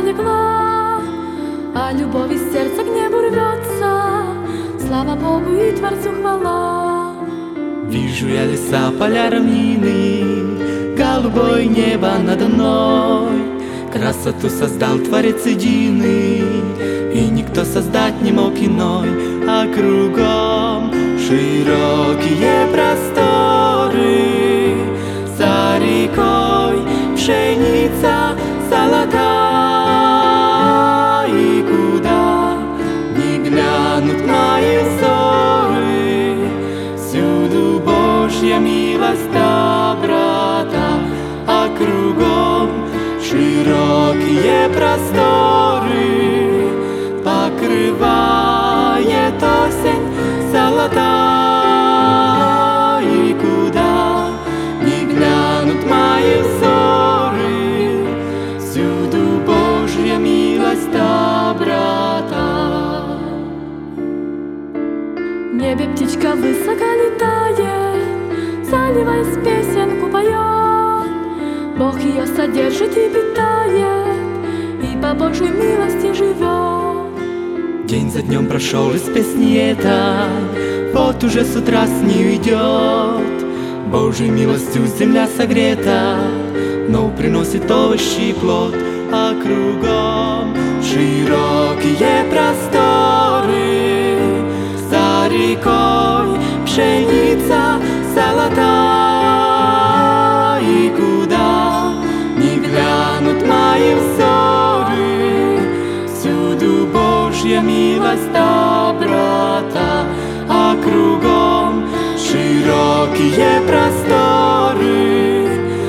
легла, а любовь из сердца к небу рвется. Слава Богу и Творцу хвала. Вижу я леса, поля, равнины, голубое небо надо мной. Красоту создал Творец единый, и никто создать не мог иной. А кругом широкие просторы, за рекой пшеница золотая. И куда не глянут мои взоры, всюду Божья милость, доброта. А кругом широкие просторы, покрывает осень золотая. И куда не глянут мои взоры, всюду Божья милость, доброта. В небе птичка высоко летает, заливаясь песенку поет. Бог ее содержит и питает, и по Божьей милости живет. День за днем прошел из песни этой, вот уже с утра с ней идет. Божьей милостью земля согрета, но приносит овощи и плод. А кругом широкие просторы, за рекой пшеница золотая. И куда не глянут мои взоры, всюду Божья милость, доброта. А кругом широкие просторы,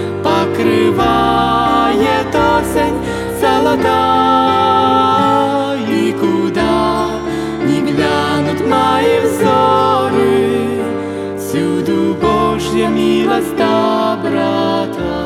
покрывает осень золотая. И куда не глянут мои взоры, всюду Божья милость, доброта.